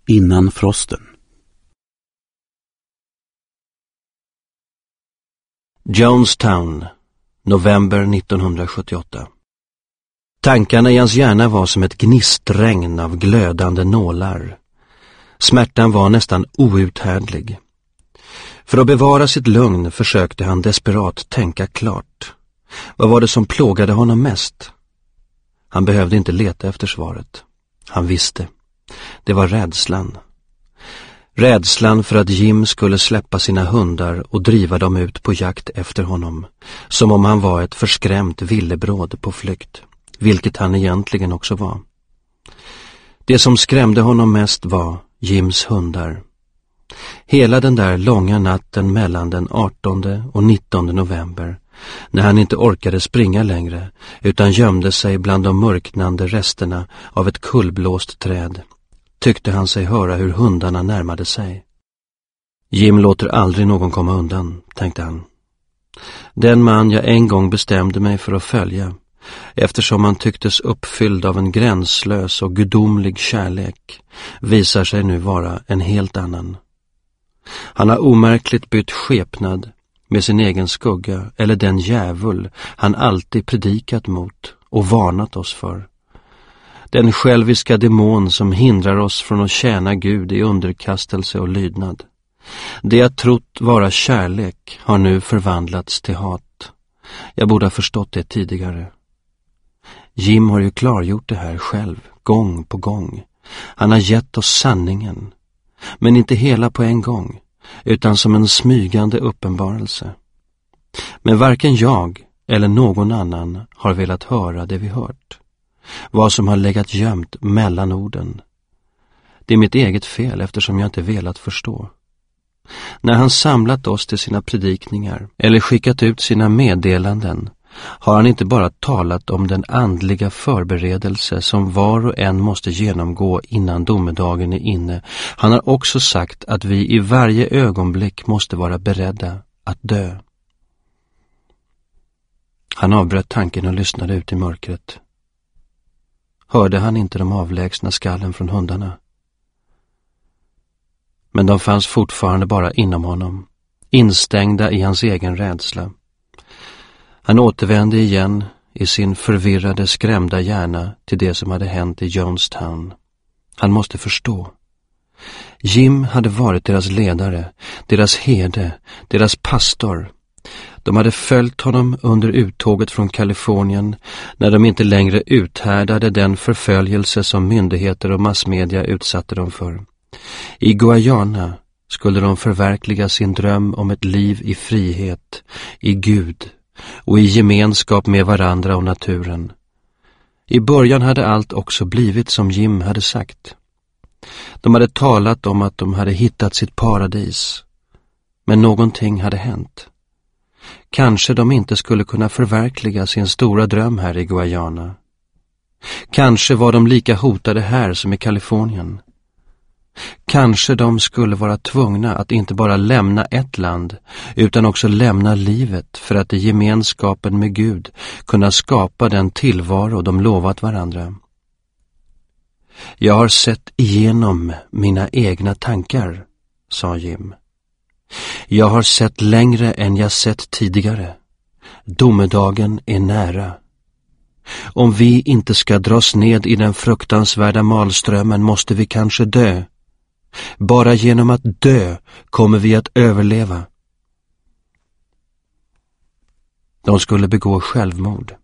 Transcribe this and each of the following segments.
Innan frosten. Jonestown, november 1978. Tankarna i hans hjärna var som ett gnistregn av glödande nålar. Smärtan var nästan outhärdlig. För att bevara sitt lugn försökte han desperat tänka klart. Vad var det som plågade honom mest? Han behövde inte leta efter svaret. Han visste. Det var rädslan. Rädslan för att Jim skulle släppa sina hundar och driva dem ut på jakt efter honom, som om han var ett förskrämt villebråd på flykt, vilket han egentligen också var. Det som skrämde honom mest var Jims hundar. Hela den där långa natten mellan den 18 och 19 november, när han inte orkade springa längre utan gömde sig bland de mörknande resterna av ett kullblåst träd, tyckte han sig höra hur hundarna närmade sig. Jim låter aldrig någon komma undan, tänkte han. Den man jag en gång bestämde mig för att följa, eftersom han tycktes uppfylld av en gränslös och gudomlig kärlek, visar sig nu vara en helt annan. Han har omärkligt bytt skepnad med sin egen skugga eller den djävul han alltid predikat mot och varnat oss för. Den själviska demon som hindrar oss från att tjäna Gud i underkastelse och lydnad. Det jag trott vara kärlek har nu förvandlats till hat. Jag borde ha förstått det tidigare. Jim har ju klargjort det här själv, gång på gång. Han har gett oss sanningen, men inte hela på en gång, utan som en smygande uppenbarelse. Men varken jag eller någon annan har velat höra det vi hört. Vad som har legat gömt mellan orden. Det är mitt eget fel eftersom jag inte velat förstå. När han samlat oss till sina predikningar eller skickat ut sina meddelanden har han inte bara talat om den andliga förberedelse som var och en måste genomgå innan domedagen är inne. Han har också sagt att vi i varje ögonblick måste vara beredda att dö. Han avbröt tanken och lyssnade ut i mörkret. Hörde han inte de avlägsna skallen från hundarna? Men de fanns fortfarande bara inom honom, instängda i hans egen rädsla. Han återvände igen i sin förvirrade, skrämda hjärna till det som hade hänt i Jonestown. Han måste förstå. Jim hade varit deras ledare, deras herde, deras pastor. De hade följt honom under uttåget från Kalifornien när de inte längre uthärdade den förföljelse som myndigheter och massmedia utsatte dem för. I Guyana skulle de förverkliga sin dröm om ett liv i frihet, i Gud och i gemenskap med varandra och naturen. I början hade allt också blivit som Jim hade sagt. De hade talat om att de hade hittat sitt paradis, men någonting hade hänt. Kanske de inte skulle kunna förverkliga sin stora dröm här i Guyana. Kanske var de lika hotade här som i Kalifornien. Kanske de skulle vara tvungna att inte bara lämna ett land utan också lämna livet för att i gemenskapen med Gud kunna skapa den tillvaro de lovat varandra. Jag har sett igenom mina egna tankar, sa Jim. Jag har sett längre än jag sett tidigare. Domedagen är nära. Om vi inte ska dras ned i den fruktansvärda malströmmen måste vi kanske dö. Bara genom att dö kommer vi att överleva. De skulle begå självmord.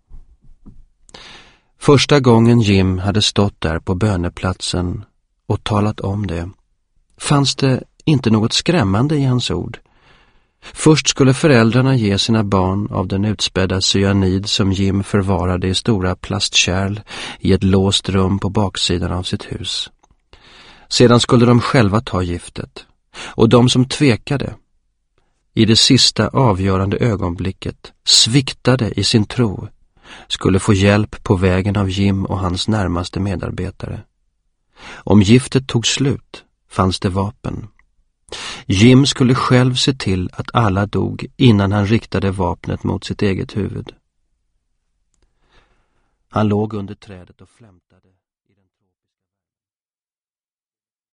Första gången Jim hade stått där på böneplatsen och talat om det, fanns det inte något skrämmande i hans ord. Först skulle föräldrarna ge sina barn av den utspädda cyanid som Jim förvarade i stora plastkärl i ett låst rum på baksidan av sitt hus. Sedan skulle de själva ta giftet, och de som tvekade, i det sista avgörande ögonblicket, sviktade i sin tro, skulle få hjälp på vägen av Jim och hans närmaste medarbetare. Om giftet tog slut fanns det vapen. Jim skulle själv se till att alla dog innan han riktade vapnet mot sitt eget huvud. Han låg under trädet och flämtade.